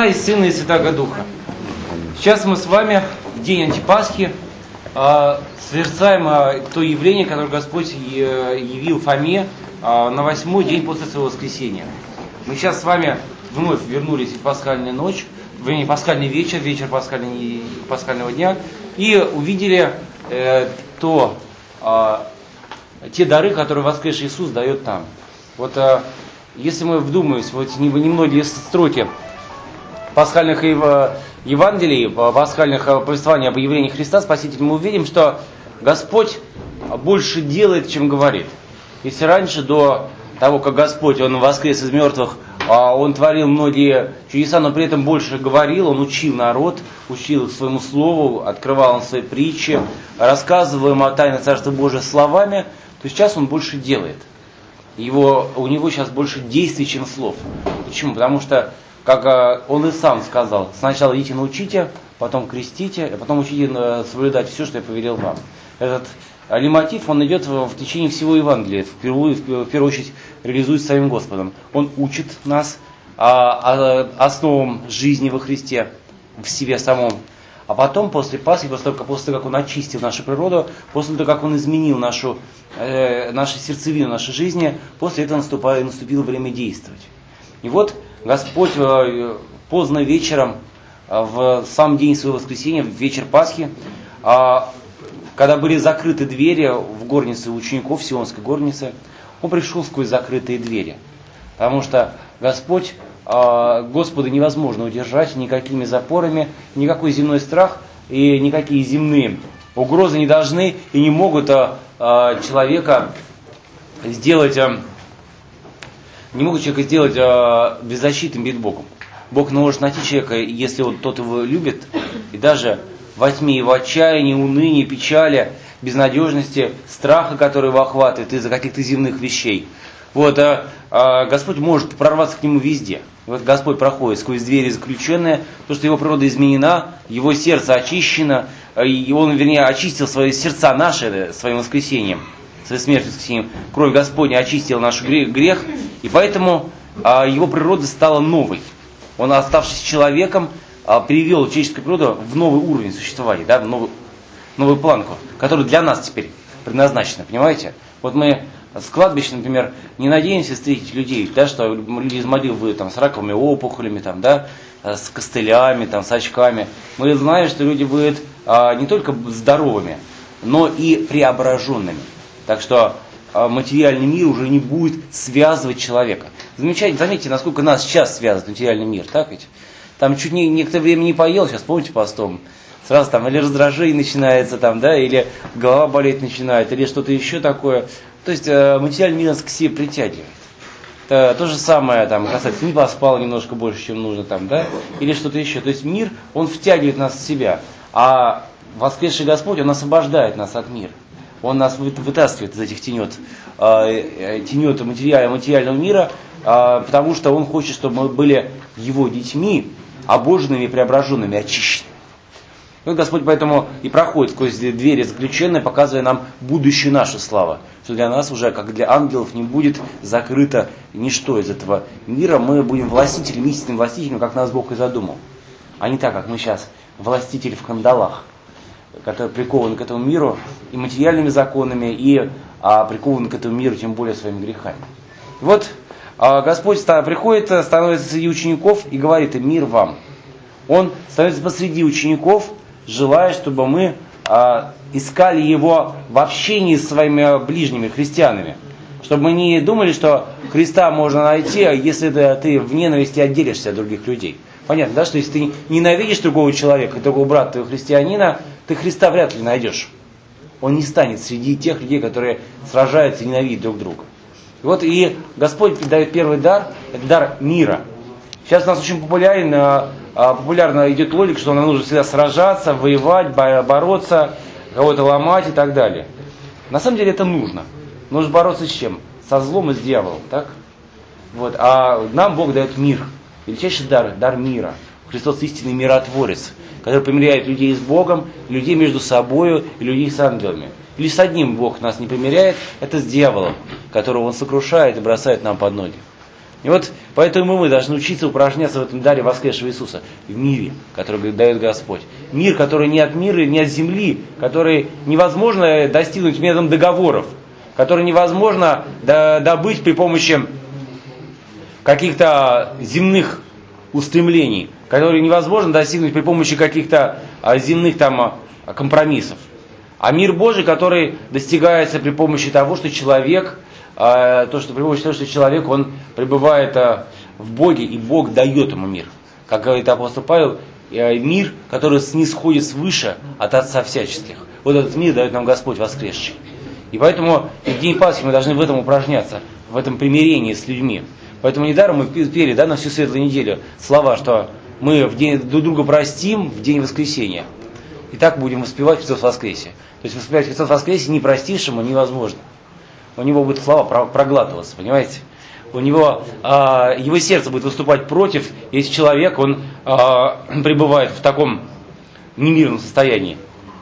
И Сына, и Святаго Духа. Сейчас мы с вами в день Антипасхи совершаем то явление, которое Господь явил Фоме на 8-й день после своего воскресения. Мы сейчас с вами вновь вернулись в пасхальную ночь, вернее, пасхальный вечер, вечер пасхального дня, и увидели те дары, которые воскресший Иисус дает нам. Вот если мы вдумаемся, вот немногие строки пасхальных Евангелий, пасхальных повествований об явлении Христа Спасителя, мы увидим, что Господь больше делает, чем говорит. Если раньше, до того, как Господь, Он воскрес из мертвых, Он творил многие чудеса, но при этом больше говорил, Он учил народ, учил своему слову, открывал Он свои притчи, рассказывал им о тайне Царства Божия словами, то сейчас Он больше делает. У него сейчас больше действий, чем слов. Почему? Потому что, как Он и сам сказал, сначала идите научите, потом крестите, а потом учите соблюдать все, что я повелел вам. Этот лейтмотив, он идет в течение всего Евангелия, в первую очередь реализует самим Господом. Он учит нас основам жизни во Христе, в себе самом. А потом, после Пасхи, после того, как Он очистил нашу природу, после того, как Он изменил нашу сердцевину нашей жизни, после этого наступило время действовать. И вот Господь поздно вечером, в сам день своего воскресения, в вечер Пасхи, когда были закрыты двери в горнице учеников, Сионской горнице, Он пришел сквозь закрытые двери. Потому что Господа невозможно удержать никакими запорами, никакой земной страх и никакие земные угрозы не должны и не могут человека сделать беззащитным перед Богом. Бог может найти человека, если тот его любит, и даже во тьме его отчаяния, уныния, печали, безнадежности, страха, который его охватывает из-за каких-то земных вещей. Господь может прорваться к нему везде. Вот Господь проходит сквозь двери заключенные, потому что его природа изменена, его сердце очищено, и Он, очистил свои сердца наши своим воскресением, своей смертью воскресением. Кровь Господня очистила наш грех, и поэтому его природа стала новой. Он, оставшись человеком, перевел человеческую природу в новый уровень существования, в новую планку, которая для нас теперь предназначена, понимаете? Вот мы с кладбища, например, не надеемся встретить людей, что люди из могил будут с раковыми опухолями, с костылями, с очками. Мы знаем, что люди будут не только здоровыми, но и преображенными. Так что материальный мир уже не будет связывать человека. Заметьте, насколько нас сейчас связывает материальный мир, так ведь? Там чуть некоторое время не поел, сейчас помните постом, сразу или раздражение начинается, или голова болеть начинает, или что-то еще такое. То есть материальный мир нас к себе притягивает. То же самое касается, не поспал немножко больше, чем нужно, или что-то еще. То есть мир, он втягивает нас в себя, а воскресший Господь, Он освобождает нас от мира. Он нас вытаскивает из этих тенет материального мира, потому что Он хочет, чтобы мы были Его детьми, обоженными, преображенными, очищенными. Вот Господь поэтому и проходит сквозь двери заключенные, показывая нам будущую нашу славу. Что для нас уже, как для ангелов, не будет закрыто ничто из этого мира. Мы будем властителями, истинным властителем, как нас Бог и задумал. А не так, как мы сейчас властители в кандалах, которые прикованы к этому миру и материальными законами, и прикованы к этому миру тем более своими грехами. Вот Господь приходит, становится среди учеников и говорит им: мир вам. Он становится посреди учеников, желая, чтобы мы искали Его в общении с своими ближними христианами. Чтобы мы не думали, что Христа можно найти, если ты в ненависти отделишься от других людей. Понятно, что если ты ненавидишь другого человека, другого брата твоего христианина, ты Христа вряд ли найдешь. Он не станет среди тех людей, которые сражаются и ненавидят друг друга. И Господь дает первый дар, это дар мира. Сейчас у нас очень популярно идет логика, что нам нужно всегда сражаться, воевать, бороться, кого-то ломать и так далее. На самом деле это нужно. Нужно бороться с чем? Со злом и с дьяволом, так? А нам Бог дает мир. Величайший дар мира. Христос истинный миротворец, который помиряет людей с Богом, людей между собою и людей с ангелами. И лишь с одним Бог нас не помиряет, это с дьяволом, которого Он сокрушает и бросает нам под ноги. И вот поэтому мы должны учиться упражняться в этом даре воскресшего Иисуса, в мире, который дает Господь. Мир, который не от мира, не от земли, который невозможно достигнуть методом договоров, который невозможно добыть при помощи каких-то земных устремлений, который невозможно достигнуть при помощи каких-то земных компромиссов. А мир Божий, который достигается при помощи того, что человек, при помощи того, что человек, он пребывает в Боге, и Бог дает ему мир. Как говорит апостол Павел, мир, который снисходит свыше от Отца всяческих. Вот этот мир дает нам Господь воскресший. И поэтому в день Пасхи мы должны в этом упражняться, в этом примирении с людьми. Поэтому недаром мы пели на всю Светлую неделю слова, что мы друг друга простим в день воскресения. И так будем воспевать Христос воскресе. То есть воспевать Христос воскресе непростившему невозможно. У него будут слова проглатываться, понимаете? У него, его сердце будет выступать против, если человек, он пребывает в таком немирном состоянии.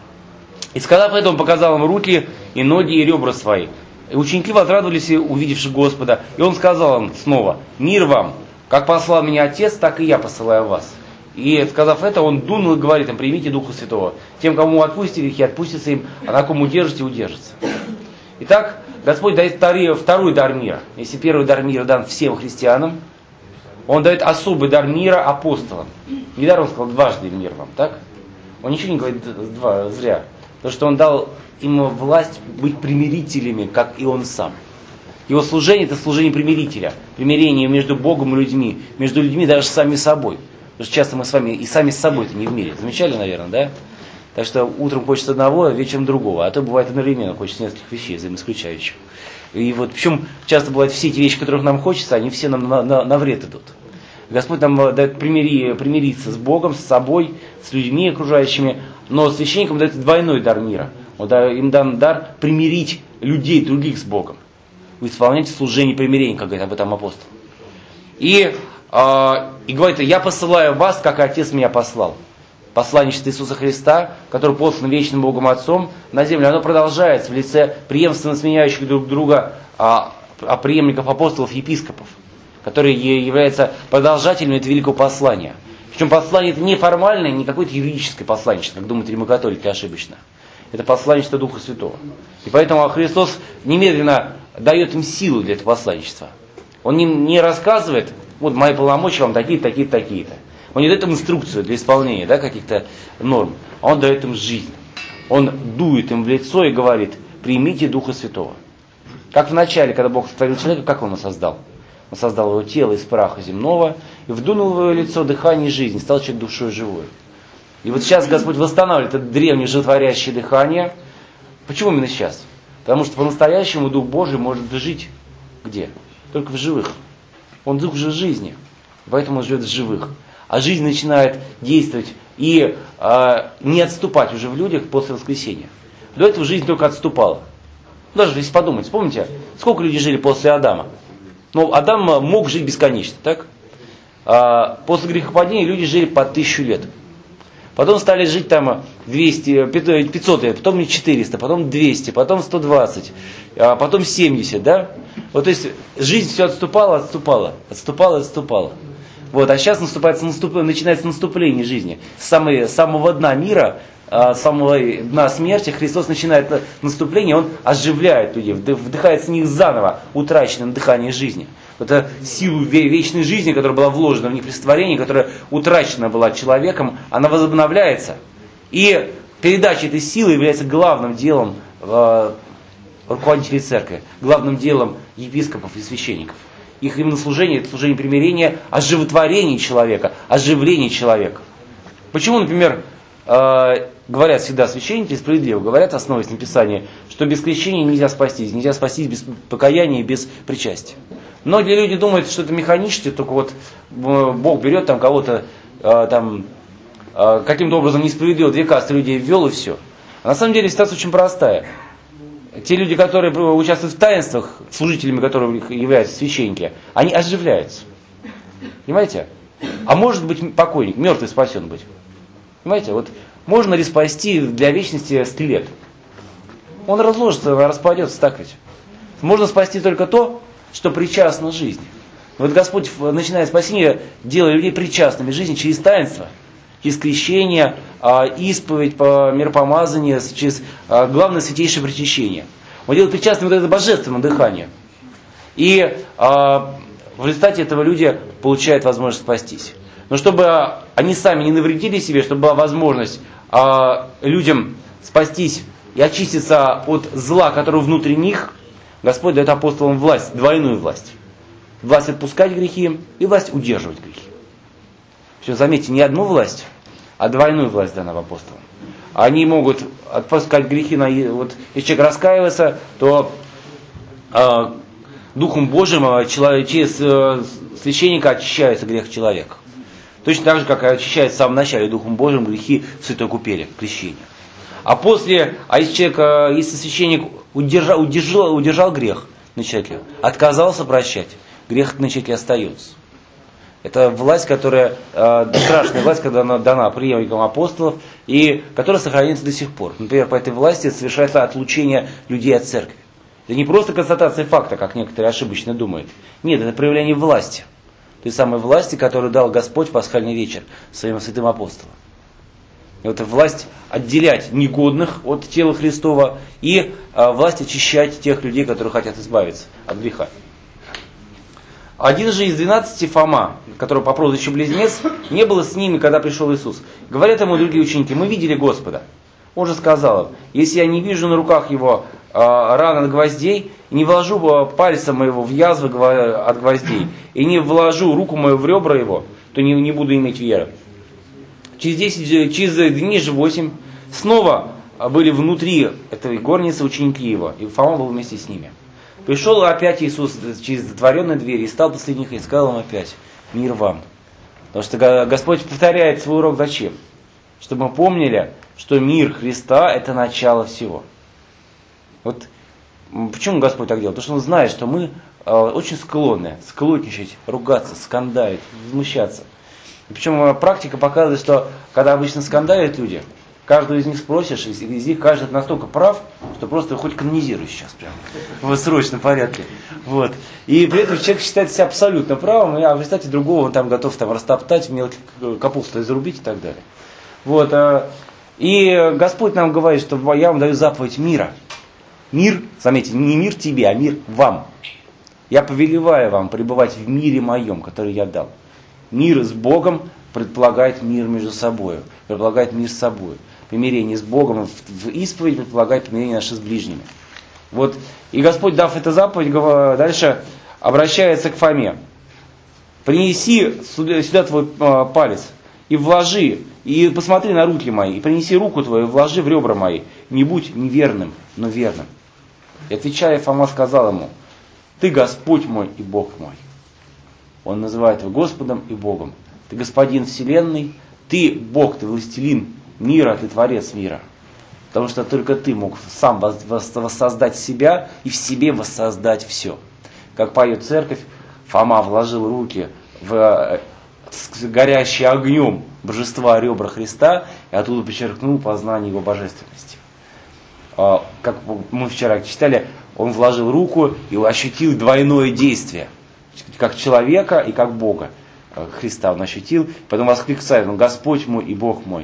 И сказав это, он показал им руки и ноги и ребра свои. И ученики возрадовались, увидевши Господа. И он сказал им снова: «Мир вам! Как послал меня Отец, так и я посылаю вас». И сказав это, он дунул и говорит им: «Примите Духа Святого. Тем, кому отпустите грехи, отпустятся им, а на ком удержите, удержатся». Итак, Господь дает второй дар мира. Если первый дар мира дан всем христианам, Он дает особый дар мира апостолам. Недаром Он сказал: «Дважды мир вам», так? Он ничего не говорит зря. Потому что Он дал им власть быть примирителями, как и Он сам. Его служение – это служение примирителя. Примирение между Богом и людьми. Между людьми даже сами собой. Потому что часто мы с вами и сами с собой-то не в мире. Замечали, наверное, да? Так что утром хочется одного, а вечером другого. А то бывает одновременно хочется нескольких вещей, взаимоисключающих. И вот причем часто бывают все эти вещи, которых нам хочется, они все нам на вред идут. Господь нам дает примириться с Богом, с собой, с людьми окружающими. Но священникам дает двойной дар мира. Им дан дар примирить людей других с Богом. Вы исполняете служение примирения, как говорит об этом апостол. И говорит: «Я посылаю вас, как Отец меня послал». Посланничество Иисуса Христа, который послан вечным Богом Отцом на землю, оно продолжается в лице преемственно сменяющих друг друга преемников апостолов, епископов, которые являются продолжателями этого великого послания. Причем послание это не формальное, не какое-то юридическое посланничество, как думают римокатолики ошибочно. Это посланничество Духа Святого. И поэтому Христос немедленно дает им силу для этого посланничества. Он не рассказывает: вот мои полномочия вам такие-то, такие-то, такие-то. Он не дает им инструкцию для исполнения каких-то норм, а Он дает им жизнь. Он дует им в лицо и говорит: примите Духа Святого. Как в начале, когда Бог сотворил человека, как Он его создал? Он создал его тело из праха земного и вдунул в его лицо дыхание жизни, стал человек душой живой. И вот сейчас Господь восстанавливает это древнее животворящее дыхание. Почему именно сейчас? Потому что по-настоящему Дух Божий может жить где? Только в живых. Он Дух же жизни, поэтому Он живет в живых. А жизнь начинает действовать и не отступать уже в людях после воскресения. До этого жизнь только отступала. Даже если подумать, вспомните, сколько людей жили после Адама? Ну, Адам мог жить бесконечно, так? После грехопадения люди жили по 1000 лет. Потом стали жить 200, 500 лет, потом 400, потом 200, потом 120, потом 70, да? Вот, то есть жизнь все отступала. Вот, а сейчас начинается наступление жизни. С самого дна мира, с самого дна смерти Христос начинает наступление, Он оживляет людей, вдыхает с них заново утраченное дыхание жизни. Это силу вечной жизни, которая была вложена в них при сотворении, которая утрачена была человеком, она возобновляется. И передача этой силы является главным делом руководителей церкви, главным делом епископов и священников. Их именно служение, это служение примирения, оживотворение человека, оживление человека. Почему, например, говорят всегда священники, справедливо говорят, основываясь на Писании, что без крещения нельзя спастись без покаяния и без причастия. Многие люди думают, что это механически, только вот Бог берет кого-то каким-то образом несправедливо 2 касты людей ввел и все. А на самом деле ситуация очень простая. Те люди, которые участвуют в таинствах, служителями которых являются священники, они оживляются. Понимаете? А может быть покойник, мертвый спасен быть. Понимаете? Вот можно ли спасти для вечности скелет? Он разложится, распадется, так ведь. Можно спасти только то, что причастно жизни. Вот Господь, начиная спасение, делает людей причастными к жизни через таинство, через крещение, исповедь, миропомазание, через главное святейшее причащение. Он делает причастным вот это божественное дыхание. И в результате этого люди получают возможность спастись. Но чтобы они сами не навредили себе, чтобы была возможность людям спастись и очиститься от зла, которое внутри них, Господь дает апостолам власть, двойную власть. Власть отпускать грехи и власть удерживать грехи. Все, заметьте, не одну власть, а двойную власть дана апостолам. Они могут отпускать грехи, вот, если человек раскаивается, то Духом Божьим через священника очищается грех человека. Точно так же, как очищается в самом начале Духом Божьим грехи в святой купели, крещения. Если священник удержал грех на человеке, отказался прощать, грех на человеке остается. Это власть, которая, страшная власть, когда она дана преемникам апостолов, и которая сохраняется до сих пор. Например, по этой власти совершается отлучение людей от церкви. Это не просто констатация факта, как некоторые ошибочно думают. Нет, это проявление власти. Той самой власти, которую дал Господь в пасхальный вечер своим святым апостолам. Это власть отделять негодных от тела Христова и власть очищать тех людей, которые хотят избавиться от греха. Один же из 12, Фома, которого по прозвищу Близнец, не было с ними, когда пришел Иисус. Говорят ему другие ученики: мы видели Господа. Он же сказал им: если я не вижу на руках его ран от гвоздей, и не вложу пальца моего в язвы от гвоздей, и не вложу руку мою в ребра его, то не буду иметь веры. Через дней же 8 снова были внутри этой горницы ученики его, и Фома был вместе с ними. Пришел опять Иисус через затворенные двери и стал посреди них и сказал им опять: мир вам. Потому что Господь повторяет свой урок зачем? Чтобы мы помнили, что мир Христа – это начало всего. Вот почему Господь так делает? Потому что Он знает, что мы очень склонны склотничать, ругаться, скандалить, возмущаться. И причем практика показывает, что когда обычно скандалят люди, каждого из них спросишь, из них каждый настолько прав, что просто хоть канонизируй сейчас прям в срочном порядке. Вот. И при этом человек считает себя абсолютно правым, а в результате другого он там готов растоптать, мелкий капусту изрубить и так далее. Вот. И Господь нам говорит, что я вам даю заповедь мира. Мир, заметьте, не мир тебе, а мир вам. Я повелеваю вам пребывать в мире моем, который я дал. Мир с Богом предполагает мир между собой, предполагает мир с собой. Примирение с Богом в исповедь предполагает примирение наше с ближними. Вот. И Господь, дав эту заповедь, дальше обращается к Фоме. Принеси сюда твой палец и вложи, и посмотри на руки мои, и принеси руку твою, и вложи в ребра мои. Не будь неверным, но верным. И отвечая, Фома сказал ему: ты Господь мой и Бог мой. Он называет его Господом и Богом. Ты Господин вселенной, ты Бог, ты властелин мира, ты Творец мира. Потому что только ты мог сам воссоздать себя и в себе воссоздать все. Как поет церковь, Фома вложил руки в горящий огнем божества ребра Христа и оттуда подчеркнул познание его божественности. Как мы вчера читали, он вложил руку и ощутил двойное действие. Как человека и как Бога. Христа он ощутил, потом воскликает: он Господь мой и Бог мой.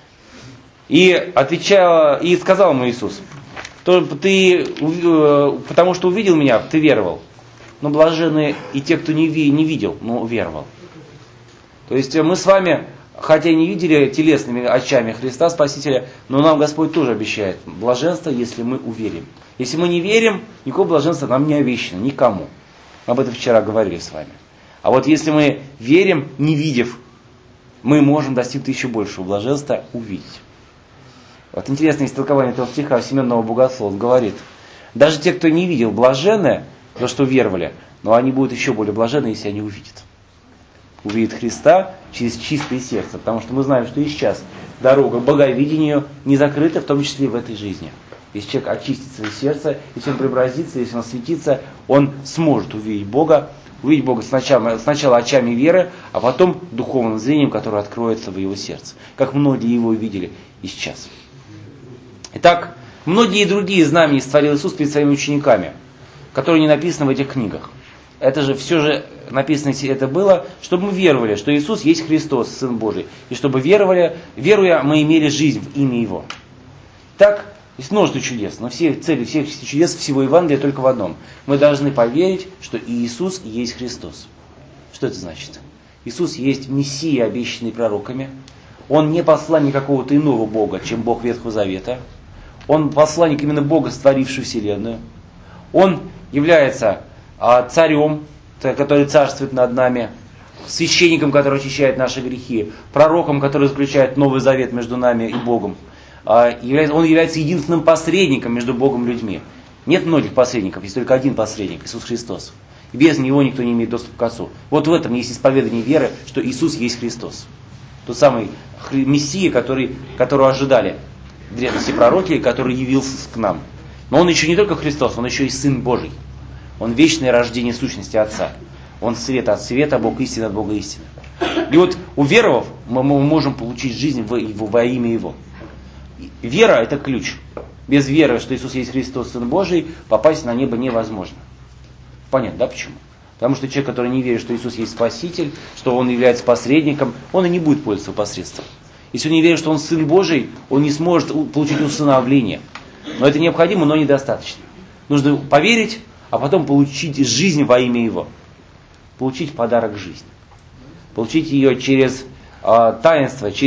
И сказал ему Иисус: ты, потому что увидел меня, ты веровал. Но блаженны и те, кто не видел, но веровал. То есть мы с вами, хотя и не видели телесными очами Христа Спасителя, но нам Господь тоже обещает блаженство, если мы уверим. Если мы не верим, никакого блаженства нам не обещано, никому. Мы об этом вчера говорили с вами. А вот если мы верим, не видев, мы можем достичь еще большего блаженства увидеть. Вот интересное истолкование этого стиха Семенного Богослова. Он говорит: даже те, кто не видел, блаженны, за что веровали, но они будут еще более блаженны, если они увидят. Увидят Христа через чистое сердце. Потому что мы знаем, что и сейчас дорога к боговидению не закрыта, в том числе и в этой жизни. Если человек очистит свое сердце, если он преобразится, если он осветится, он сможет увидеть Бога сначала очами веры, а потом духовным зрением, которое откроется в его сердце. Как многие его видели и сейчас. Итак, многие другие знамения створил Иисус перед своими учениками, которые не написаны в этих книгах. это же все же написано это было, чтобы мы веровали, что Иисус есть Христос, Сын Божий. И чтобы веровали, веруя, мы имели жизнь в имя Его. Так, есть множество чудес, но все цели всех чудес всего Евангелия только в одном. Мы должны поверить, что Иисус есть Христос. Что это значит? Иисус есть Мессия, обещанный пророками. Он не посланник какого-то иного Бога, чем Бог Ветхого Завета. Он посланник именно Бога, створившего Вселенную. Он является царем, который царствует над нами, священником, который очищает наши грехи, пророком, который заключает Новый Завет между нами и Богом. Он является единственным посредником между Богом и людьми. Нет многих посредников, есть только один посредник, Иисус Христос. И без Него никто не имеет доступа к Отцу. Вот в этом есть исповедание веры, что Иисус есть Христос. Тот самый Мессия, которого ожидали в древности пророки, который явился к нам. Но Он еще не только Христос, Он еще и Сын Божий. Он вечное рождение сущности Отца. Он свет от света, Бог истина от Бога истины. И вот уверовав, мы можем получить жизнь во имя Его. Вера – это ключ. Без веры, что Иисус есть Христос, Сын Божий, попасть на небо невозможно. Понятно, да, почему? Потому что человек, который не верит, что Иисус есть Спаситель, что Он является посредником, он и не будет пользоваться посредством. Если он не верит, что Он Сын Божий, он не сможет получить усыновление. Но это необходимо, но недостаточно. Нужно поверить, а потом получить жизнь во имя Его. Получить подарок жизни. Получить ее через таинство, и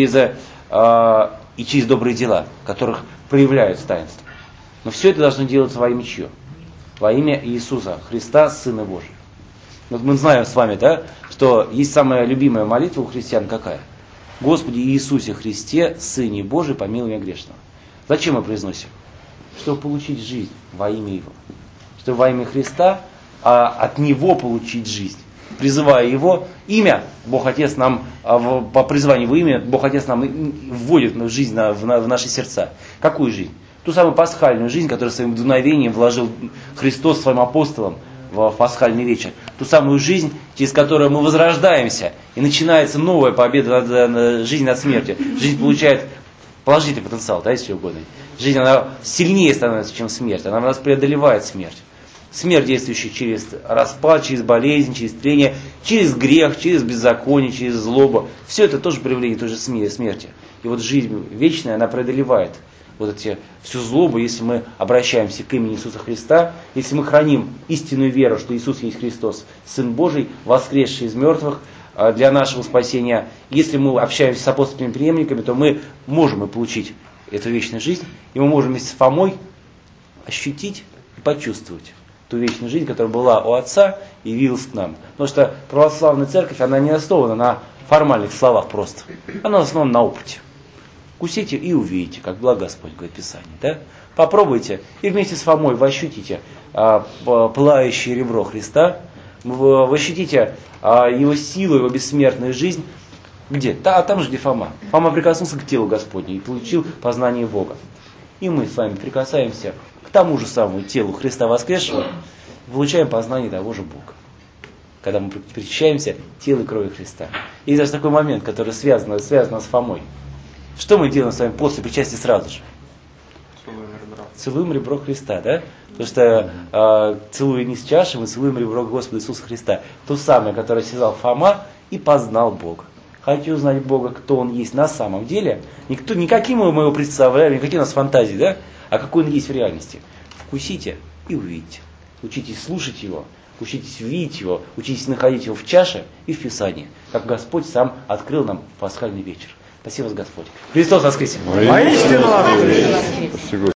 через добрые дела, в которых проявляются таинства. Но все это должно делаться во имя чье? Во имя Иисуса Христа, Сына Божия. Вот мы знаем с вами, да, что есть самая любимая молитва у христиан какая? Господи Иисусе Христе, Сыне Божий, помилуй меня грешного. Зачем мы произносим? Чтобы получить жизнь во имя Его. Чтобы во имя Христа, от Него получить жизнь. Призывая Его имя, Бог Отец нам, по призыванию Его имя, Бог Отец нам вводит в жизнь, в наши сердца. Какую жизнь? Ту самую пасхальную жизнь, которую своим дуновением вложил Христос своим апостолам в пасхальный вечер. Ту самую жизнь, через которую мы возрождаемся, и начинается новая победа над жизнью над смертью. Жизнь получает положительный потенциал, да, если угодно. Жизнь, она сильнее становится, чем смерть. Она нас преодолевает смерть. Смерть, действующая через распад, через болезнь, через трение, через грех, через беззаконие, через злобу. Все это тоже проявление той же смерти. И вот жизнь вечная, она преодолевает вот всю злобу, если мы обращаемся к имени Иисуса Христа, если мы храним истинную веру, что Иисус есть Христос, Сын Божий, воскресший из мертвых для нашего спасения. Если мы общаемся с апостольными преемниками, то мы можем и получить эту вечную жизнь, и мы можем вместе с Фомой ощутить и почувствовать ту вечную жизнь, которая была у Отца и явилась к нам. Потому что православная церковь, она не основана на формальных словах просто. Она основана на опыте. Вкусите и увидите, как благ Господь, говорит Писание. Да? Попробуйте, и вместе с Фомой вы ощутите пылающее ребро Христа, вы ощутите Его силу, Его бессмертную жизнь. Где? Там же, где Фома. Фома прикоснулся к телу Господню и получил познание Бога. И мы с вами прикасаемся к тому же самому телу Христа воскресшего, получаем познание того же Бога. Когда мы причащаемся телу и крови Христа. И даже такой момент, который связан с Фомой. Что мы делаем с вами после причастия сразу же? Целуем ребро Христа, да? Потому что целуя низ чаши, мы целуем ребро Господа Иисуса Христа. То самое, которое связал Фома и познал Бога. Хочу узнать Бога, кто Он есть на самом деле. Не каким мы его представляем, не какие у нас фантазии, да? А какой Он есть в реальности. Вкусите и увидите. Учитесь слушать Его, учитесь видеть Его, учитесь находить Его в чаше и в Писании. Как Господь сам открыл нам в пасхальный вечер. Спасибо, Господь. Христос воскресе! Воистину воскресе!